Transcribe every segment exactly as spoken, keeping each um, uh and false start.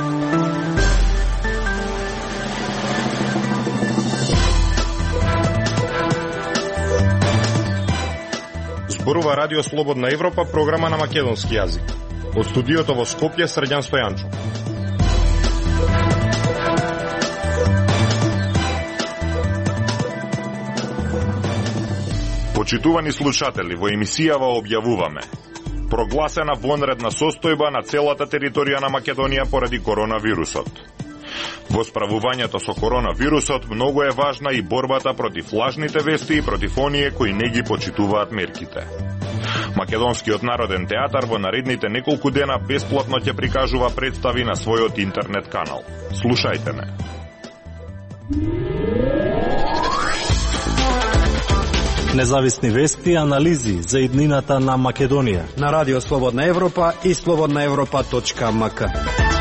Зборува Радио Слободна Европа, програма на македонски јазик. Од студиото во Скопје, Срđan Стојанчов. Почитувани слушатели, во емисијава објавуваме: прогласена вонредна состојба на целата територија на Македонија поради коронавирусот. Во справувањето со коронавирусот многу е важна и борбата против лажните вести и против оние кои не ги почитуваат мерките. Македонскиот народен театар во наредните неколку дена бесплатно ќе прикажува представи на својот интернет канал. Слушајте не. Независни вести и анализи за иднината на Македонија на Радио Слободна Европа и слободна европа точка ем ка.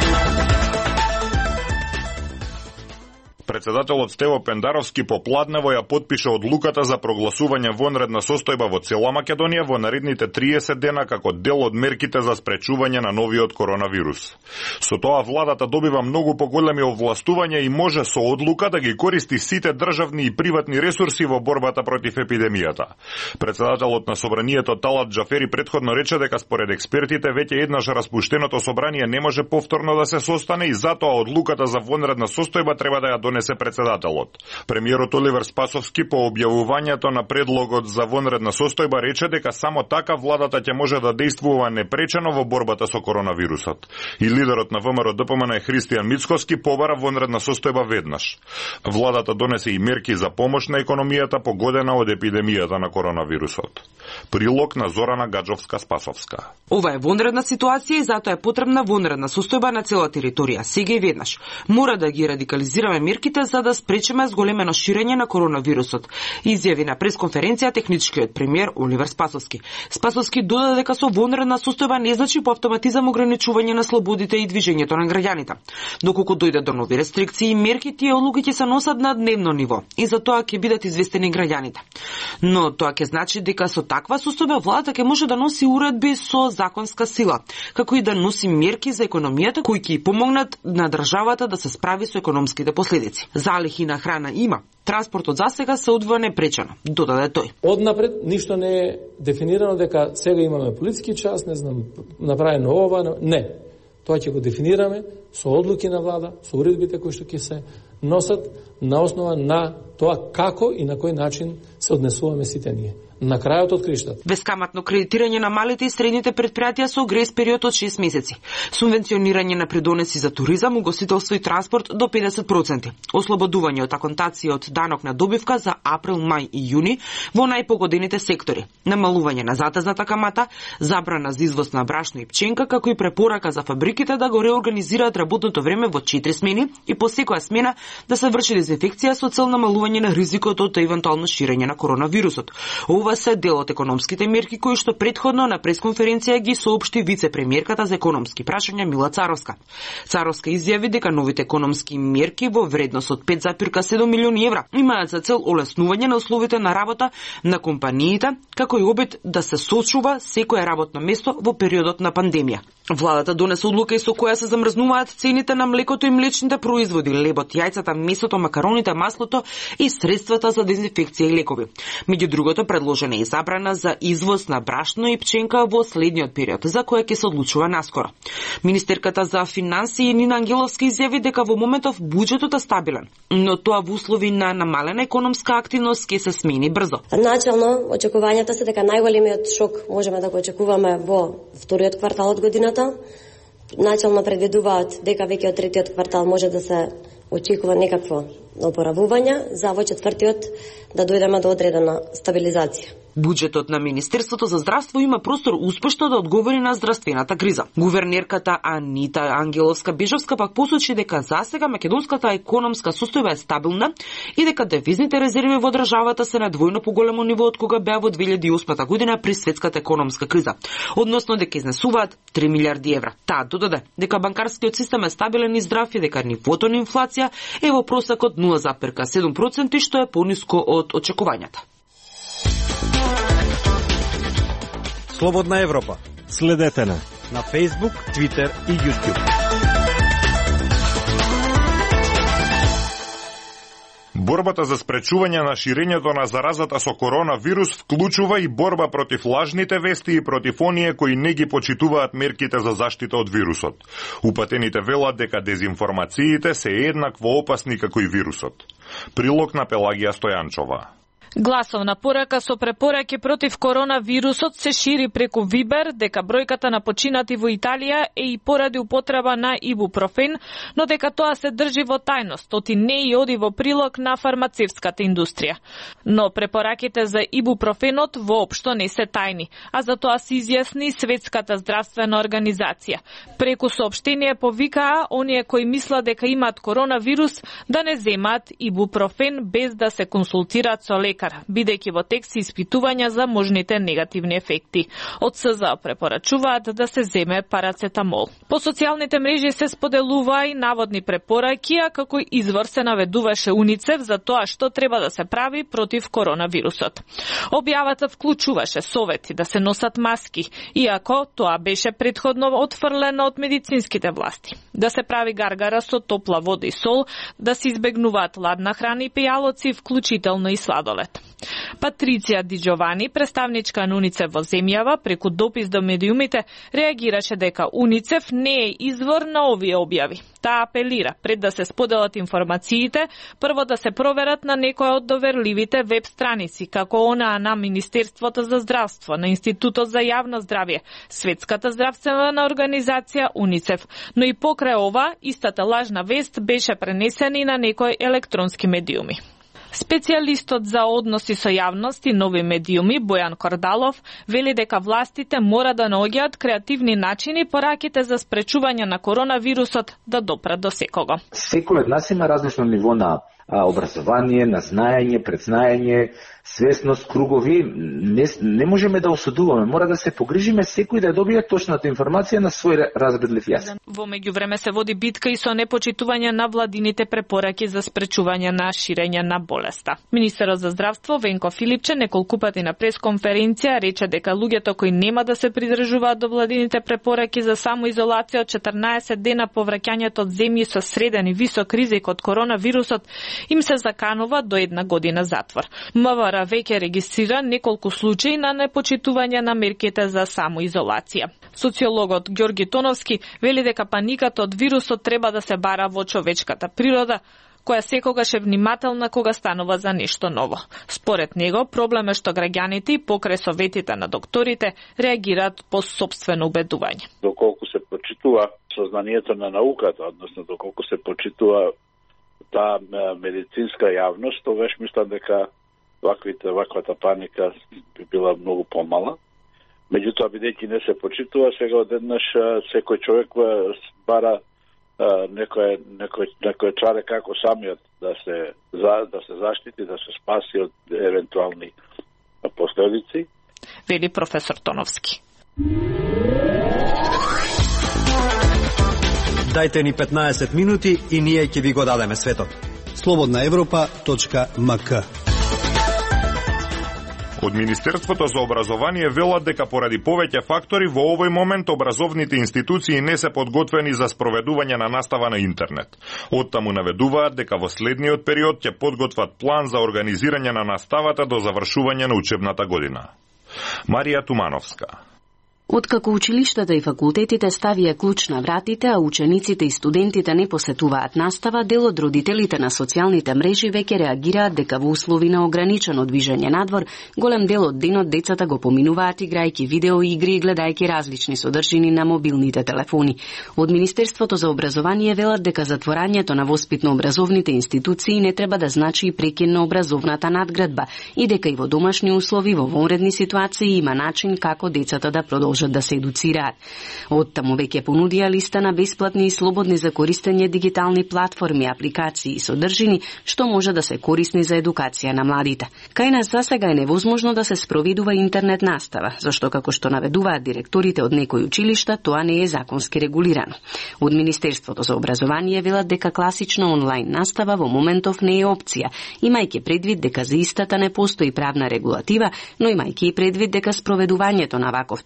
Председателот Стево Пендаровски попладнево ја потпиша одлуката за прогласување вонредна состојба во цела Македонија во наредните триесет дена како дел од мерките за спречување на новиот коронавирус. Со тоа владата добива многу поголеми овластувања и може со одлука да ги користи сите државни и приватни ресурси во борбата против епидемијата. Председателот на собранието Талат Џафери претходно рече дека според експертите веќе еднаш распуштеното собрание не може повторно да се состане и затоа одлуката за вонредна состојба треба да ја донесе се председателот. Премиерот Оливер Спасовски по објавувањето на предлогот за вонредна состојба рече дека само така владата ќе може да действува непречено во борбата со коронавирусот. И лидерот на ВМРО Д П М Н Христијан Мицкоски побара вонредна состојба веднаш. Владата донесе и мерки за помош на економијата погодена од епидемијата на коронавирусот. Прилог на Зорана Гаджовска-Спасовска. Ова е вонредна ситуација и затоа е потребна вонредна состојба на цела територија. Сега и веднаш. Мора да ги радикализираме мерките за да спречиме зголемено ширење на коронавирусот, изјави на пресконференција техничкиот премиер Оливер Спасовски. Спасовски додаде дека со вонредна состојба не значи по автоматизам ограничување на слободите и движењето на граѓаните. Доколку дојде до нови рестрикции и мерки, тие одлуки ќе се носат на дневно ниво и за тоа ќе бидат известени граѓаните. Но тоа ќе значи дека со таква состојба владата ќе може да носи уредби со законска сила, како и да носи мерки за економијата кои ќе помогнат на државата да се справи со економските последици. Залихи на храна има. Транспортот засега се одвива непречено, додаде тој. Однапред ништо не е дефинирано дека сега имаме полициски час, не знам, направено ова, не. Тоа ќе го дефинираме со одлуки на влада, со уредбите кои што ќе се носат на основа на тоа како и на кој начин се однесуваме сите ние. На крајот од криштата. Бескаматно кредитирање на малите и средните предпријатија со грејс период од шест месеци. Субвенционирање на придонеси за туризам, угостителство и транспорт до педесет проценти. Ослободување од аконтација од данок на добивка за април, мај и јуни во најпогодените сектори. Намалување на затезната камата, забрана за извоз на брашно и пченка, како и препорака за фабриките да го реорганизираат работното време во четири смени и по секоја смена да се врши дезинфекција со цел намалување на ризикот од евентуално ширење на коронавирусот. Ова се дел од економските мерки кои што претходно на пресконференција ги соопшти вице-премиерката за економски прашања Мила Царовска. Царовска изјави дека новите економски мерки во вредност од пет зарез седум милиони евра имаат за цел олеснување на условите на работа на компаниите, како и обид да се сочува секое работно место во периодот на пандемија. Владата донесе одлука и со која се замрзнуваат цените на млекото и млечните производи, лебот, јајцата, месото, макароните, маслото и средствата за дезинфекција и лекови. Меѓу другото, предложена е и забрана за извоз на брашно и пченка во следниот период, за која ќе се одлучува наскоро. Министерката за финансии Нина Ангеловска изјави дека во моментов буџетот е стабилен, но тоа во услови на намалена економска активност ќе се смени брзо. Начално, очекувањата се дека најголемиот шок можеме да го очекуваме во вториот квартал од годината. Начално предвидуваат дека веќе од третиот квартал може да се очекува некакво опоравување, за во четвртиот да дојдеме до одредена стабилизација. Буџетот на Министерството за здравство има простор успешно да одговори на здравствената криза. Гувернерката Анита Ангеловска-Бежовска пак посочи дека засега македонската економска состојба е стабилна и дека девизните резерви во државата се на двојно поголемо ниво од кога беа во две илјади и осма година при светската економска криза, односно дека изнесуваат три милиарди евра. Таа додаде дека банкарскиот систем е стабилен и здрав и дека нивото на инфлација е во просек од нула зарез седум проценти, што е пониско од очекувањата. Слободна Европа. Следете на на Facebook, Twitter и YouTube. Борбата за спречување на ширењето на заразата со коронавирус вклучува и борба против лажните вести и против оние кои не ги почитуваат мерките за заштита од вирусот. Упатените велат дека дезинформациите се еднакво опасни како и вирусот. Прилог на Пелагија Стојанчова. Гласовна порака со препораки против коронавирусот се шири преку Вибер дека бројката на починати во Италија е и поради употреба на ибупрофен, но дека тоа се држи во тајност, оти не и оди во прилог на фармацевската индустрија. Но препораките за ибупрофенот воопшто не се тајни, а за тоа се изјасни Светската здравствена организација. Преку соопштение повикаа оние кои мислат дека имаат коронавирус да не земаат ибупрофен без да се консултираат со лекар, бидејќи во тек се испитувања за можните негативни ефекти. Од СЗО препорачуваат да се земе парацетамол. По социјалните мрежи се споделуваа и наводни препораки, а како извор се наведуваше УНИЦЕФ за тоа што треба да се прави против коронавирусот. Објавата вклучуваше совети да се носат маски, иако тоа беше претходно отфрлено од медицинските власти. Да се прави гаргара со топла вода и сол, да се избегнуваат ладна храна и пијалоци, вклучително и сладолед. Патриција Ди Джовани, представничка на УНИЦЕФ во земјава, преку допис до медиумите, реагираше дека УНИЦЕФ не е извор на овие објави. Таа апелира, пред да се споделат информациите, прво да се проверат на некоја од доверливите веб страници, како онаа на Министерството за здравство, на Институтот за јавно здравје, Светската здравствена организација УНИЦЕФ. Но и покрај ова, истата лажна вест беше пренесена и на некои електронски медиуми. Специјалистот за односи со јавност и нови медиуми Бојан Кордалов вели дека властите мора да наоѓаат креативни начини пораките за спречување на коронавирусот да допрат до секого. Секој од нас има различно ниво на образование, на знаење, предзнаење, свесност, кругови. Не, не можеме да осудуваме, мора да се погрижиме секој да добие точната информација на свој разбедлив јас. Во меѓувреме се води битка и со непочитување на владините препораки за спречување на ширење на болеста. Министерот за здравство Венко Филипче неколку пати на пресконференција рече дека луѓето кои нема да се придржуваат до владините препораки за самоизолација од четрнаесет дена по враќањето од земји со среден и висок ризик од коронавирусот им се заканува до една година затвор. МВР веќе регистрира неколку случаи на непочитување на мерките за самоизолација. Социологот Ѓорги Тоновски вели дека паниката од вирусот треба да се бара во човечката природа, која секогаш е внимателна кога станува за нешто ново. Според него, проблем е што граѓаните и покрај советите на докторите реагираат по сопствено убедување. Доколку се почитува сознанието на науката, односно доколку се почитува таа медицинска јавност, тогаш мислам дека ваквите, ваквата паника би била многу помала. Меѓутоа, бидејќи не се почитува, сега одеднаш секој човек бара некој некој некој чаре како самиот да се за да се заштити, да се спаси од евентуални последици. Вели професор Тоновски. Дајте ни петнаесет минути и ние ќе ви го дадеме светот. слободна европа точка ем ка. Од Министерството за образование велат дека поради повеќе фактори во овој момент образовните институции не се подготвени за спроведување на настава на интернет. Оттаму наведуваат дека во следниот период ќе подготват план за организирање на наставата до завршување на учебната година. Марија Тумановска. Откако училиштата и факултетите ставија клуч на вратите, а учениците и студентите не посетуваат настава, дел од родителите на социјалните мрежи веќе реагираат дека во услови на ограничено движење надвор, голем дел од денот децата го поминуваат играјќи видеоигри и гледајќи различни содржини на мобилните телефони. Од Министерството за образование велат дека затворањето на воспитно-образовните институции не треба да значи и прекин на образовната надградба и дека и во домашни услови, во вонредни ситуации има начин како децата да продолжат да се едуцираат. Оттаму веќе понудија листа на бесплатни и слободни за користење дигитални платформи, апликации и содржини, што може да се корисни за едукација на младите. Кај нас засега е невозможно да се спроведува интернет настава, зашто како што наведуваат директорите од некои училишта, тоа не е законски регулирано. Од Министерството за образование велат дека класична онлайн настава во моментов не е опција, имајќи предвид дека за истата не постои правна регулатива, но имајќи и предвид дека спроведувањето на ваков тип настава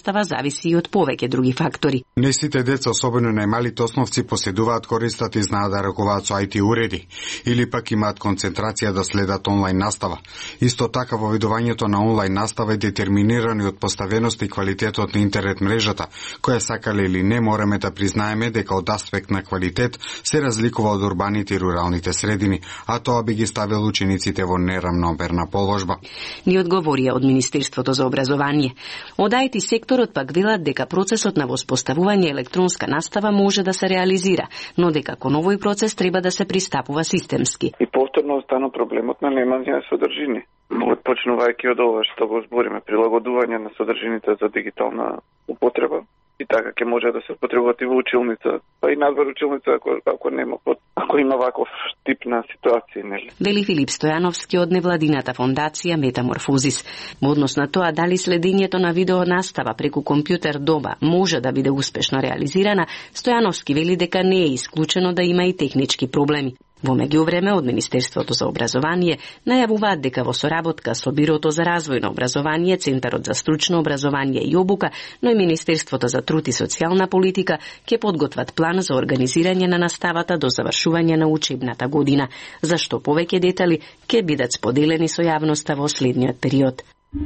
настава зависи и од повеќе други фактори. Не сите деца, особено најмалите основци, поседуваат, користат и знаат да ракуваат со ај ти уреди, или пак имаат концентрација да следат онлайн настава. Исто така, воведувањето на онлайн настава е детерминирано од поставеност и квалитетот на интернет мрежата, која сакале или не мораме да признаеме дека од аспект на квалитет се разликува од урбаните и руралните средини, а тоа би ги ставил учениците во неравномерна положба. Ни одговорија од Министерството за образование. Од ај ти секторот пак велат дека процесот на воспоставување електронска настава може да се реализира, но дека кон овој процес треба да се пристапува системски. И повторно остана проблемот на немање содржини. Почнувајќи од ова што го збориме, прилагодување на содржините за дигитална употреба, и така ќе може да се употребуваат и во училница, па и надвор училница ако, ако нема, ако има ваков тип на ситуација, нели? Вели Филип Стојановски од невладината фондација Метаморфозис. Во однос на тоа дали следењето на видео настава преку компјутер дома може да биде успешно реализирана, Стојановски вели дека не е исклучено да има и технички проблеми. Во меѓувреме од Министерството за образование најавуваат дека во соработка со Бирото за развој на образование, Центарот за стручно образование и обука, но и Министерството за труд и социјална политика ќе подготват план за организирање на наставата до завршување на учебната година, за што повеќе детали ќе бидат споделени со јавноста во следниот период.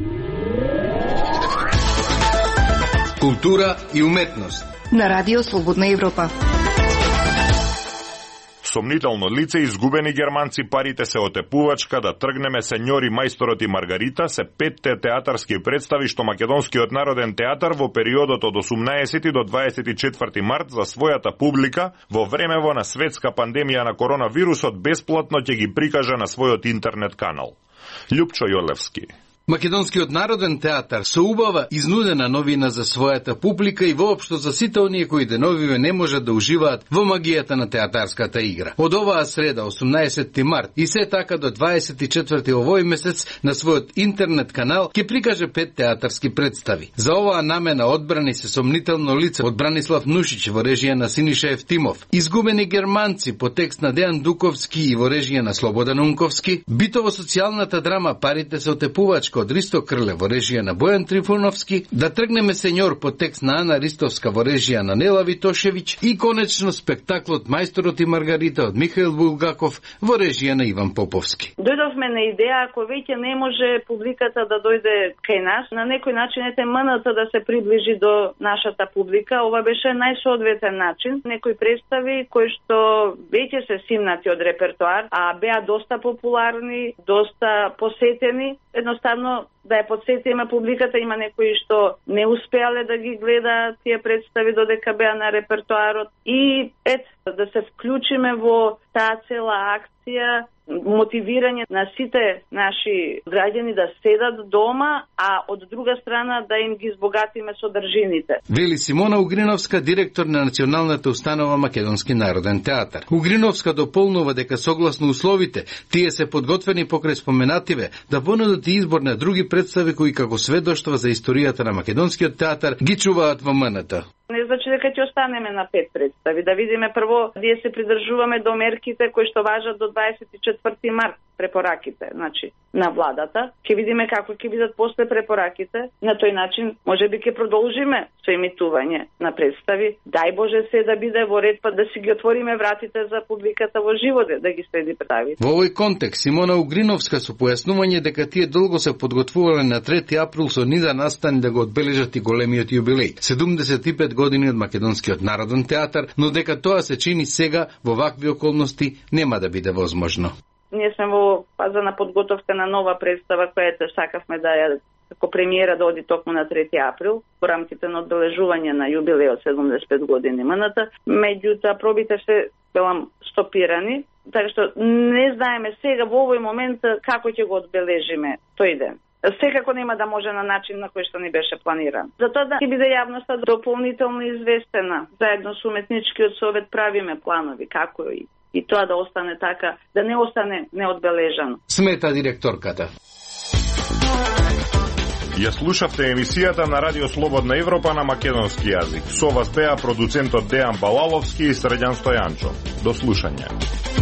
Култура и уметност на Радио Слободна Европа. Сомнително лице, изгубени германци, парите се отепувачка, да тргнеме, сеньори, мајсторот и Маргарита се петте театарски представи што Македонскиот народен театар во периодот од осумнаесети до дваесет и четврти март за својата публика во времево на светска пандемија на коронавирусот бесплатно ќе ги прикаже на својот интернет канал. Љупчо Јолевски. Македонскиот народен театар со убава изнудена новина за својата публика и воопшто за сите оние кои деновиве не можат да уживаат во магијата на театарската игра. Од оваа среда, осумнаесети март и се така до дваесет и четврти овој месец на својот интернет канал ќе прикаже пет театарски представи. За оваа намена одбрани се Сомнително лице од Бранислав Нушич во режија на Синиша Евтимов, Изгубени германци по текст на Дејан Дуковски и во режија на Слободан Унковски, битово социјалната драма Парите се отепувачка од Ристо Крле во режија на Бојан Трифуновски, Да тргнеме сеньор по текст на Ана Ристовска во режија на Нела Витошевиќ и конечно спектаклот Мајсторот и Маргарита од Михаил Булгаков во режија на Иван Поповски. Дојдовме на идеја, ако веќе не може публиката да дојде кај нас, на некој начин ете МНТ да се приближи до нашата публика, ова беше најсоодветен начин. Некои представи кои што веќе се симнати од репертоар, а беа доста популарни, доста посетени, едноставно да ја подсетиме публиката, има некои што не успеале да ги гледаат тие представи додека беа на репертоарот и ет да се вклучиме во таа цела акција, мотивирање на сите наши граѓани да седат дома, а од друга страна да им ги збогатиме содржините. Вели Симона Угриновска, директор на Националната установа Македонски народен театар. Угриновска дополнува дека согласно условите, тие се подготвени покрај споменативе да понудат и избор на други представи кои како сведоштва за историјата на Македонскиот театар ги чуваат во МНТ. Не значи дека ќе останеме на пет представи. Да видиме прво, ние се придржуваме до мерките кои што важат до дваесет и четврти март, препораките, значи, на владата. Ќе видиме како ќе бидат после препораките. На тој начин, можеби ќе продолжиме со емитување на представи. Дај Боже се да биде во ред, па да си ги отвориме вратите за публиката во живо да ги следи представи. Во овој контекст, Симона Угриновска со појаснување дека тие долго се подготвувале на трети април со низа настани да го одбележат и големиот јубилеј. седумдесет и пет години од Македонскиот народен театар, но дека тоа се чини сега во вакви околности нема да биде возможно. Ние сме во фаза на подготовка на нова представа која те сакавме да ја како премиера да оди токму на трети април во рамките на одбележување на јубилејот седумдесет и пет години МНТ. Меѓутоа пробите се велам стопирани, така што не знаеме сега во овој момент како ќе го одбележиме тој ден. Секако нема да може на начин на кој што ни беше планиран. Затоа да ќе биде јавноста дополнително известена. Заедно со уметничкиот совет правиме планови како и и тоа да остане така, да не остане неодбележано. Смета директорката. Ја слушавте емисијата на Радио Слободна Европа на македонски јазик. Со вас беа продуцентот Дејан Балаловски и Срđan Стојанчо. До слушање.